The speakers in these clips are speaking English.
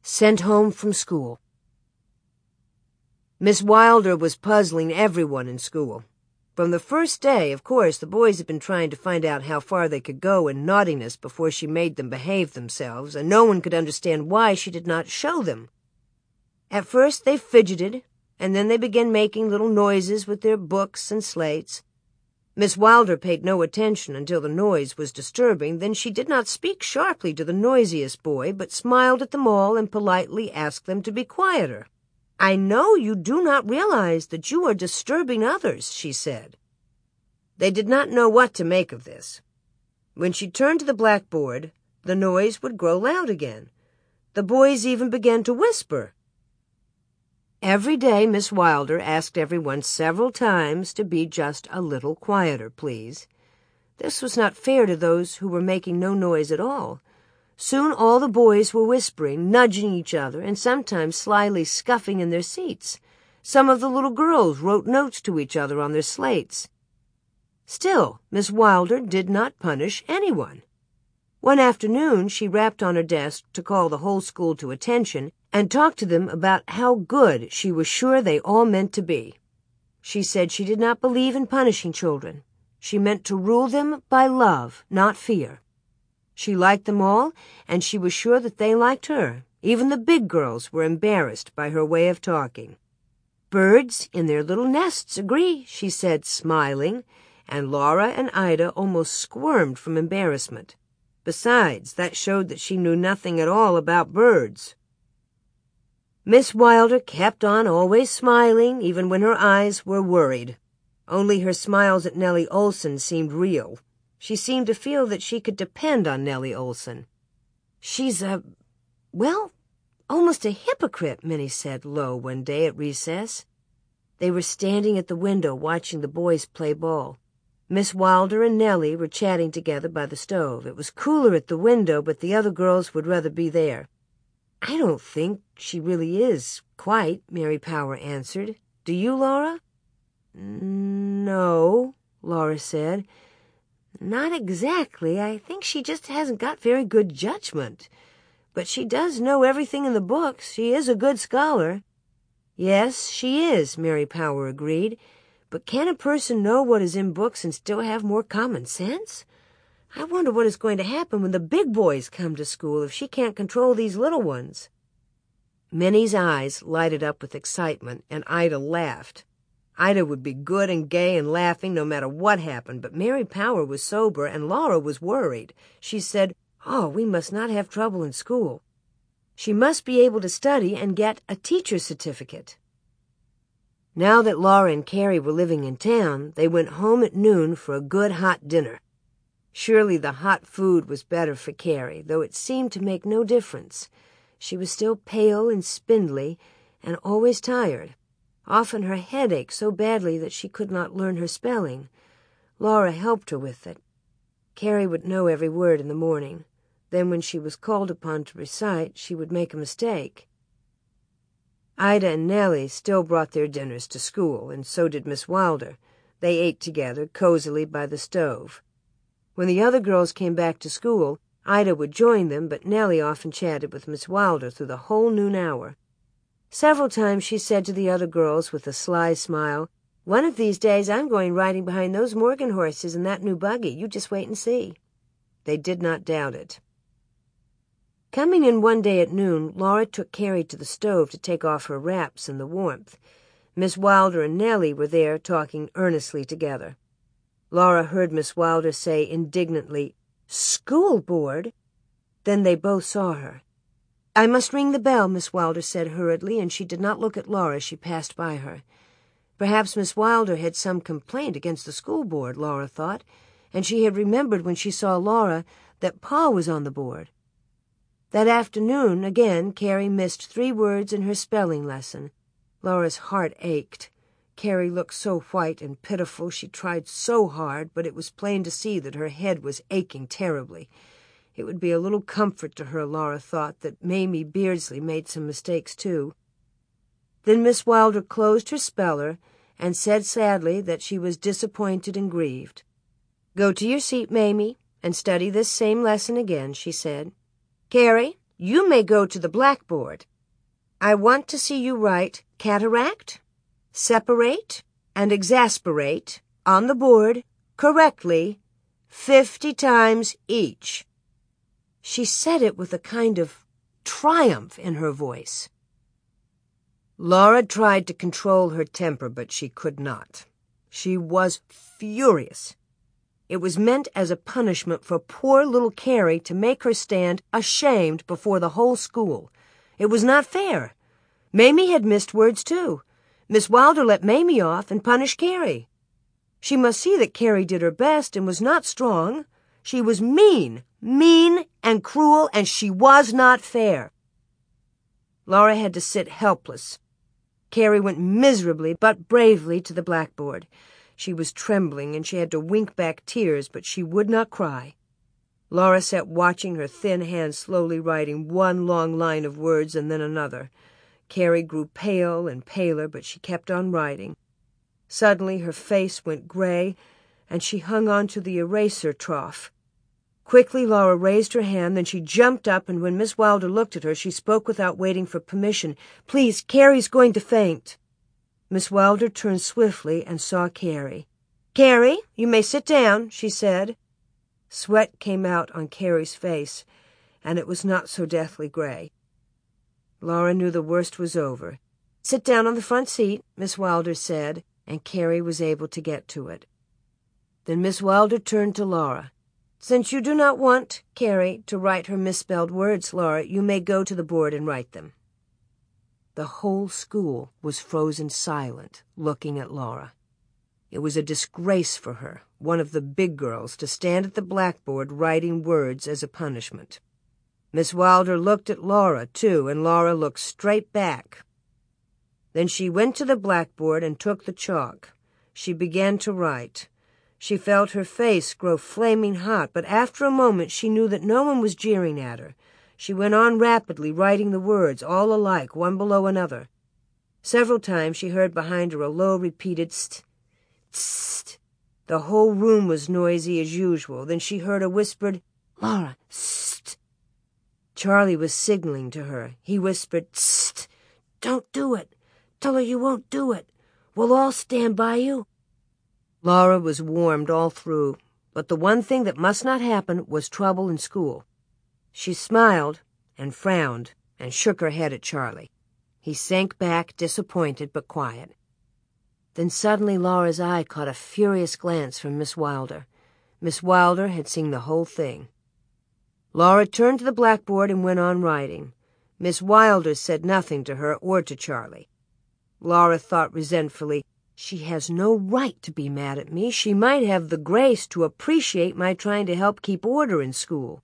Sent home from school. Miss Wilder was puzzling everyone in school. From the first day, of course, the boys had been trying to find out how far they could go in naughtiness before she made them behave themselves, and no one could understand why she did not show them. At first they fidgeted, and then they began making little noises with their books and slates. Miss Wilder paid no attention until the noise was disturbing. Then she did not speak sharply to the noisiest boy, but smiled at them all and politely asked them to be quieter. "I know you do not realize that you are disturbing others," she said. They did not know what to make of this. When she turned to the blackboard, the noise would grow loud again. The boys even began to whisper. Every day Miss Wilder asked everyone several times to be just a little quieter, please. This was not fair to those who were making no noise at all. Soon all the boys were whispering, nudging each other, and sometimes slyly scuffing in their seats. Some of the little girls wrote notes to each other on their slates. Still, Miss Wilder did not punish anyone. One afternoon she rapped on her desk to call the whole school to attention and talked to them about how good she was sure they all meant to be. She said she did not believe in punishing children. She meant to rule them by love, not fear. She liked them all, and she was sure that they liked her. Even the big girls were embarrassed by her way of talking. "Birds in their little nests agree," she said, smiling, and Laura and Ida almost squirmed from embarrassment. Besides, that showed that she knew nothing at all about birds. Miss Wilder kept on always smiling, even when her eyes were worried. Only her smiles at Nellie Olson seemed real. She seemed to feel that she could depend on Nellie Olson. "She's almost a hypocrite," Minnie said low one day at recess. They were standing at the window watching the boys play ball. Miss Wilder and Nellie were chatting together by the stove. It was cooler at the window, but the other girls would rather be there. "I don't think she really is, quite," Mary Power answered. "Do you, Laura?" "No," Laura said. "Not exactly. I think she just hasn't got very good judgment. But she does know everything in the books. She is a good scholar." "Yes, she is," Mary Power agreed. "But can a person know what is in books and still have more common sense? I wonder what is going to happen when the big boys come to school if she can't control these little ones." Minnie's eyes lighted up with excitement, and Ida laughed. Ida would be good and gay and laughing no matter what happened, but Mary Power was sober and Laura was worried. She said, "Oh, we must not have trouble in school. She must be able to study and get a teacher's certificate." Now that Laura and Carrie were living in town, they went home at noon for a good hot dinner. Surely the hot food was better for Carrie, though it seemed to make no difference. She was still pale and spindly, and always tired. Often her head ached so badly that she could not learn her spelling. Laura helped her with it. Carrie would know every word in the morning. Then when she was called upon to recite, she would make a mistake. Ida and Nellie still brought their dinners to school, and so did Miss Wilder. They ate together cozily by the stove. When the other girls came back to school, Ida would join them, but Nellie often chatted with Miss Wilder through the whole noon hour. Several times she said to the other girls with a sly smile, "One of these days I'm going riding behind those Morgan horses in that new buggy. You just wait and see." They did not doubt it. Coming in one day at noon, Laura took Carrie to the stove to take off her wraps in the warmth. Miss Wilder and Nellie were there talking earnestly together. Laura heard Miss Wilder say indignantly, "School board?" Then they both saw her. "I must ring the bell," Miss Wilder said hurriedly, and she did not look at Laura as she passed by her. Perhaps Miss Wilder had some complaint against the school board, Laura thought, and she had remembered when she saw Laura that Pa was on the board. That afternoon, again, Carrie missed 3 words in her spelling lesson. Laura's heart ached. Carrie looked so white and pitiful. She tried so hard, but it was plain to see that her head was aching terribly. It would be a little comfort to her, Laura thought, that Mamie Beardsley made some mistakes, too. Then Miss Wilder closed her speller and said sadly that she was disappointed and grieved. "Go to your seat, Mamie, and study this same lesson again," she said. "Carrie, You may go to the blackboard. I want to see you write cataract, separate, and exasperate on the board correctly 50 times each." She said it with a kind of triumph in her voice. Laura tried to control her temper, but she could not. She was furious. It was meant as a punishment for poor little Carrie to make her stand ashamed before the whole school. It was not fair. Mamie had missed words, too. Miss Wilder let Mamie off and punished Carrie. She must see that Carrie did her best and was not strong. She was mean and cruel, and she was not fair. Laura had to sit helpless. Carrie went miserably but bravely to the blackboard. She was trembling, and she had to wink back tears, but she would not cry. Laura sat watching her thin hand slowly writing one long line of words and then another. Carrie grew pale and paler, but she kept on writing. Suddenly her face went gray, and she hung on to the eraser trough. Quickly Laura raised her hand, then she jumped up, and when Miss Wilder looked at her, she spoke without waiting for permission. "Please, Carrie's going to faint." Miss Wilder turned swiftly and saw Carrie. "Carrie, you may sit down," she said. Sweat came out on Carrie's face, and it was not so deathly gray. Laura knew the worst was over. "Sit down on the front seat," Miss Wilder said, and Carrie was able to get to it. Then Miss Wilder turned to Laura. "Since you do not want Carrie to write her misspelled words, Laura, you may go to the board and write them." The whole school was frozen silent, looking at Laura. It was a disgrace for her, one of the big girls, to stand at the blackboard writing words as a punishment. Miss Wilder looked at Laura, too, and Laura looked straight back. Then she went to the blackboard and took the chalk. She began to write. She felt her face grow flaming hot, but after a moment she knew that no one was jeering at her. She went on rapidly, writing the words, all alike, one below another. Several times she heard behind her a low, repeated "st, st." The whole room was noisy as usual. Then she heard a whispered, "Laura, st." Charlie was signaling to her. He whispered, "St, don't do it. Tell her you won't do it. We'll all stand by you." Laura was warmed all through, but the one thing that must not happen was trouble in school. She smiled and frowned and shook her head at Charlie. He sank back, disappointed but quiet. Then suddenly Laura's eye caught a furious glance from Miss Wilder. Miss Wilder had seen the whole thing. Laura turned to the blackboard and went on writing. Miss Wilder said nothing to her or to Charlie. Laura thought resentfully, "She has no right to be mad at me. She might have the grace to appreciate my trying to help keep order in school."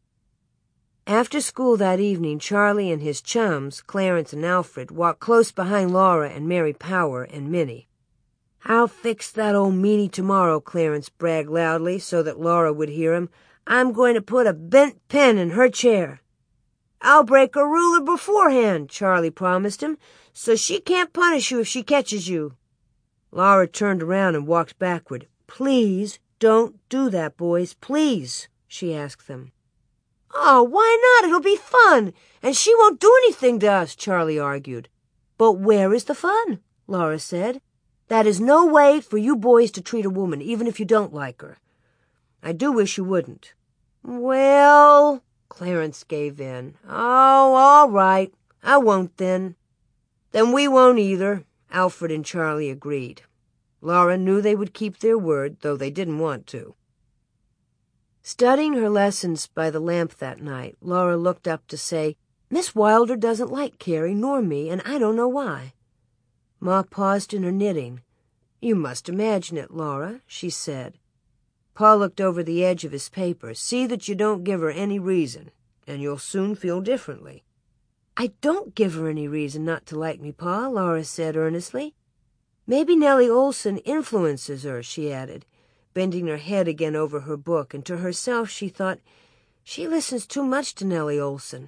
After school that evening, Charlie and his chums, Clarence and Alfred, walked close behind Laura and Mary Power and Minnie. "I'll fix that old meanie tomorrow," Clarence bragged loudly so that Laura would hear him. "I'm going to put a bent pen in her chair." "I'll break a ruler beforehand," Charlie promised him, "so she can't punish you if she catches you." Laura turned around and walked backward. "Please don't do that, boys, please," she asked them. "Oh, why not? It'll be fun, and she won't do anything to us," Charlie argued. "But where is the fun?" Laura said. "That is no way for you boys to treat a woman, even if you don't like her. I do wish you wouldn't." "Well," Clarence gave in. "Oh, all right. I won't then." "Then we won't either," Alfred and Charlie agreed. Laura knew they would keep their word, though they didn't want to. Studying her lessons by the lamp that night, Laura looked up to say, "Miss Wilder doesn't like Carrie nor me, and I don't know why." Ma paused in her knitting. "You must imagine it, Laura," she said. Pa looked over the edge of his paper. "See that you don't give her any reason, and you'll soon feel differently." "I don't give her any reason not to like me, Pa," Laura said earnestly. "Maybe Nellie Olson influences her," she added, bending her head again over her book, and to herself she thought, "She listens too much to Nellie Olson."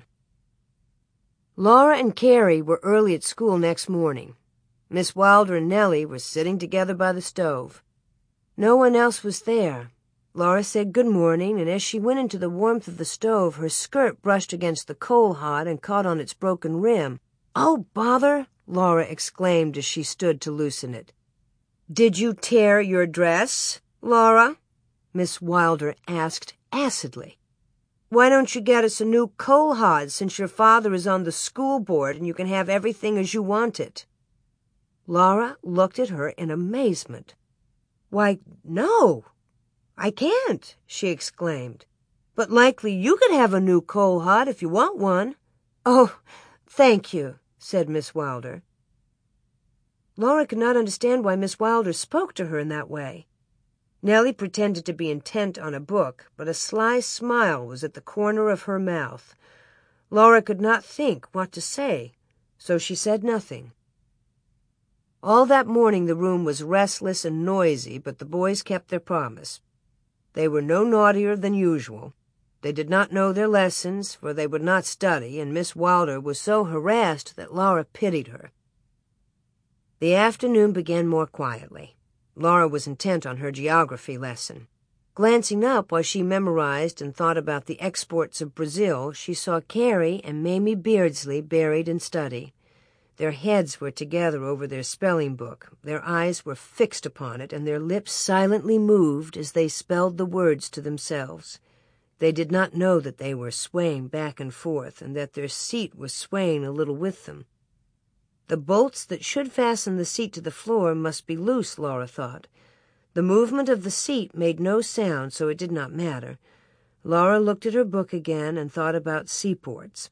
Laura and Carrie were early at school next morning. Miss Wilder and Nellie were sitting together by the stove. No one else was there. Laura said good morning, and as she went into the warmth of the stove, her skirt brushed against the coal hod and caught on its broken rim. "Oh, bother!" Laura exclaimed as she stood to loosen it. "Did you tear your dress, Laura?" Miss Wilder asked acidly. "Why don't you get us a new coal hod, since your father is on the school board and you can have everything as you want it?" Laura looked at her in amazement. "Why, no, I can't," she exclaimed. "But likely you could have a new coal hod if you want one." "Oh, thank you," said Miss Wilder. Laura could not understand why Miss Wilder spoke to her in that way. Nellie pretended to be intent on a book, but a sly smile was at the corner of her mouth. Laura could not think what to say, so she said nothing. All that morning the room was restless and noisy, but the boys kept their promise. They were no naughtier than usual. They did not know their lessons, for they would not study, and Miss Wilder was so harassed that Laura pitied her. The afternoon began more quietly. Laura was intent on her geography lesson. Glancing up while she memorized and thought about the exports of Brazil, she saw Carrie and Mamie Beardsley buried in study. Their heads were together over their spelling book, their eyes were fixed upon it, and their lips silently moved as they spelled the words to themselves. They did not know that they were swaying back and forth, and that their seat was swaying a little with them. The bolts that should fasten the seat to the floor must be loose, Laura thought. The movement of the seat made no sound, so it did not matter. Laura looked at her book again and thought about seaports.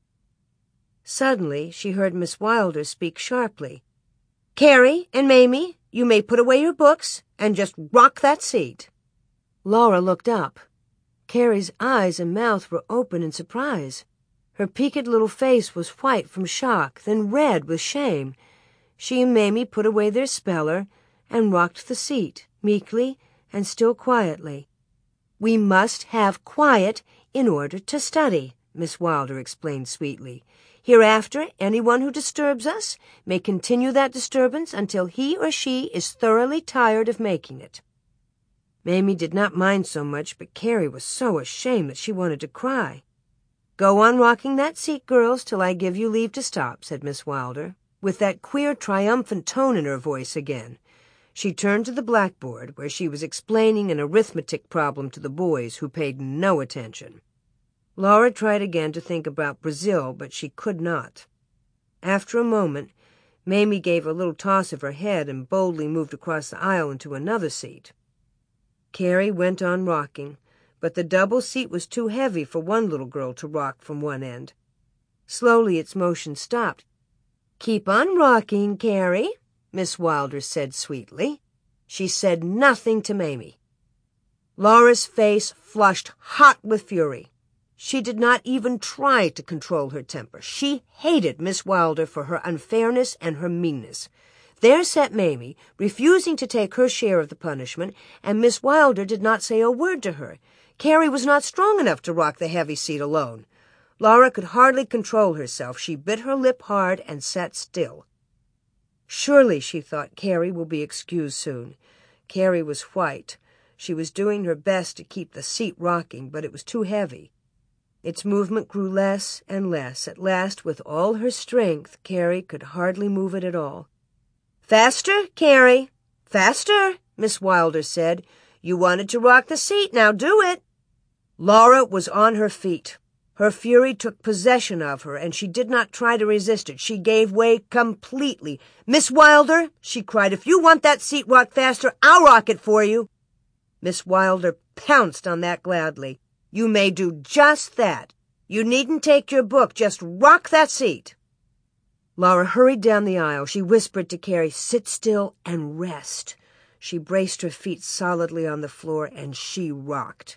Suddenly she heard Miss Wilder speak sharply. "Carrie and Mamie, you may put away your books and just rock that seat." Laura looked up. Carrie's eyes and mouth were open in surprise. Her peaked little face was white from shock, then red with shame. She and Mamie put away their speller and rocked the seat, meekly and still quietly. "We must have quiet in order to study," Miss Wilder explained sweetly. "Hereafter, anyone who disturbs us may continue that disturbance until he or she is thoroughly tired of making it." Mamie did not mind so much, but Carrie was so ashamed that she wanted to cry. "Go on rocking that seat, girls, till I give you leave to stop," said Miss Wilder, with that queer triumphant tone in her voice again. She turned to the blackboard, where she was explaining an arithmetic problem to the boys, who paid no attention. Laura tried again to think about Brazil, but she could not. After a moment, Mamie gave a little toss of her head and boldly moved across the aisle into another seat. Carrie went on rocking, but the double seat was too heavy for one little girl to rock from one end. Slowly its motion stopped. "Keep on rocking, Carrie," Miss Wilder said sweetly. She said nothing to Mamie. Laura's face flushed hot with fury. She did not even try to control her temper. She hated Miss Wilder for her unfairness and her meanness. There sat Mamie, refusing to take her share of the punishment, and Miss Wilder did not say a word to her. Carrie was not strong enough to rock the heavy seat alone. Laura could hardly control herself. She bit her lip hard and sat still. Surely, she thought, Carrie will be excused soon. Carrie was white. She was doing her best to keep the seat rocking, but it was too heavy. Its movement grew less and less. At last, with all her strength, Carrie could hardly move it at all. "Faster, Carrie, faster," Miss Wilder said. "You wanted to rock the seat, now do it." Laura was on her feet. Her fury took possession of her, and she did not try to resist it. She gave way completely. "Miss Wilder," she cried, "if you want that seat rocked faster, I'll rock it for you." Miss Wilder pounced on that gladly. "You may do just that. You needn't take your book. Just rock that seat." Laura hurried down the aisle. She whispered to Carrie, "Sit still and rest." She braced her feet solidly on the floor, and she rocked.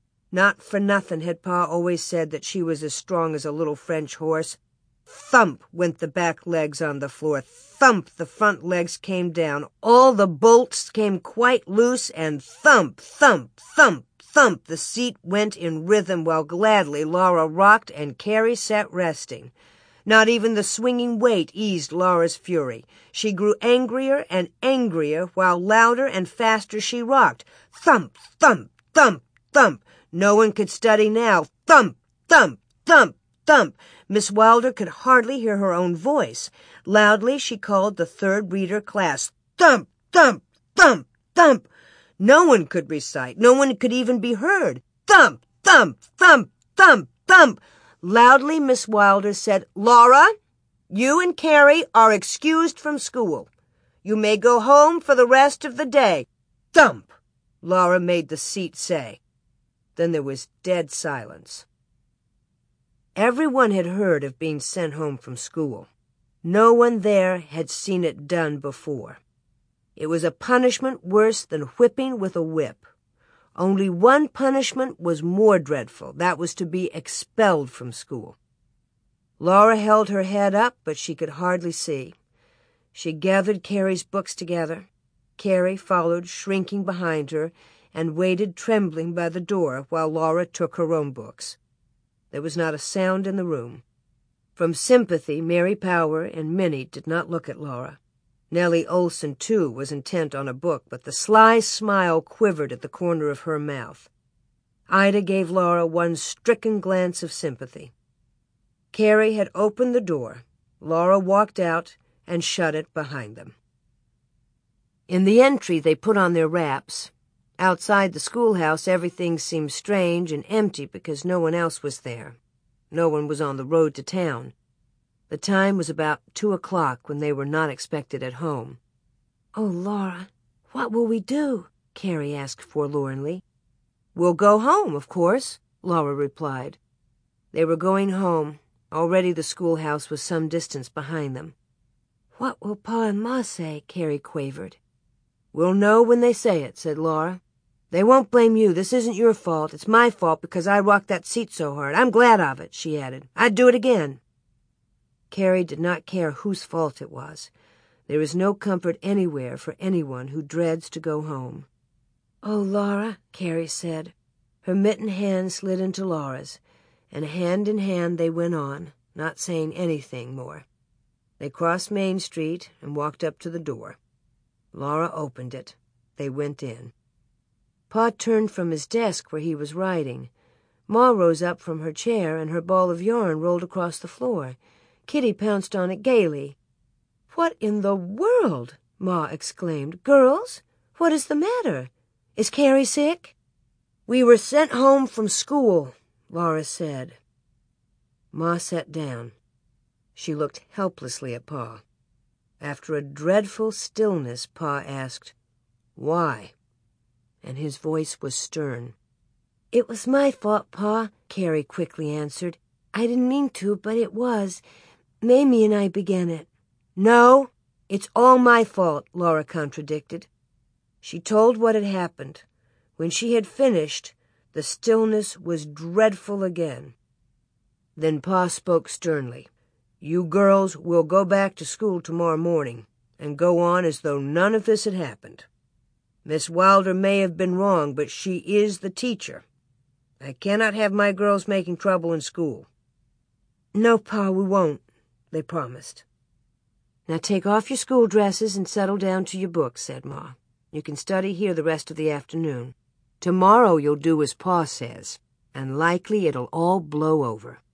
Not for nothing had Pa always said that she was as strong as a little French horse. Thump went the back legs on the floor. Thump the front legs came down. All the bolts came quite loose, and thump, thump, thump, thump the seat went in rhythm while gladly Laura rocked and Carrie sat resting. Not even the swinging weight eased Laura's fury. She grew angrier and angrier while louder and faster she rocked. Thump, thump, Thump, thump. No one could study now. Thump, thump, thump, thump. Miss Wilder could hardly hear her own voice. Loudly she called the third reader class. Thump, thump, thump, thump. No one could recite. No one could even be heard. Thump, thump, thump, thump, thump. Loudly Miss Wilder said, "Laura, you and Carrie are excused from school. You may go home for the rest of the day." Thump, Laura made the seat say. Then there was dead silence. Everyone had heard of being sent home from school. No one there had seen it done before. It was a punishment worse than whipping with a whip. Only one punishment was more dreadful. That was to be expelled from school. Laura held her head up, but she could hardly see. She gathered Carrie's books together. Carrie followed, shrinking behind her, and waited trembling by the door while Laura took her own books. There was not a sound in the room. From sympathy, Mary Power and Minnie did not look at Laura. Nellie Olson, too, was intent on a book, but the sly smile quivered at the corner of her mouth. Ida gave Laura one stricken glance of sympathy. Carrie had opened the door. Laura walked out and shut it behind them. In the entry, they put on their wraps. Outside the schoolhouse, everything seemed strange and empty because no one else was there. No one was on the road to town. The time was about 2:00 when they were not expected at home. "Oh, Laura, what will we do?" Carrie asked forlornly. "We'll go home, of course," Laura replied. They were going home. Already the schoolhouse was some distance behind them. "What will Pa and Ma say?" Carrie quavered. "We'll know when they say it," said Laura. "They won't blame you. This isn't your fault. It's my fault because I rocked that seat so hard. I'm glad of it," she added. "I'd do it again." Carrie did not care whose fault it was. There is no comfort anywhere for anyone who dreads to go home. "Oh, Laura," Carrie said. Her mittened hand slid into Laura's, and hand in hand they went on, not saying anything more. They crossed Main Street and walked up to the door. Laura opened it. They went in. Pa turned from his desk where he was writing. Ma rose up from her chair, and her ball of yarn rolled across the floor. Kitty pounced on it gaily. "What in the world?" Ma exclaimed. "Girls, what is the matter? Is Carrie sick?" "We were sent home from school," Laura said. Ma sat down. She looked helplessly at Pa. After a dreadful stillness, Pa asked, "Why?" And his voice was stern. "It was my fault, Pa," Carrie quickly answered. "I didn't mean to, but it was. Mamie and I began it." "No, it's all my fault," Laura contradicted. She told what had happened. When she had finished, the stillness was dreadful again. Then Pa spoke sternly. "You girls will go back to school tomorrow morning and go on as though none of this had happened. Miss Wilder may have been wrong, but she is the teacher. I cannot have my girls making trouble in school." "No, Pa, we won't," they promised. "Now take off your school dresses and settle down to your books," said Ma. "You can study here the rest of the afternoon. Tomorrow you'll do as Pa says, and likely it'll all blow over."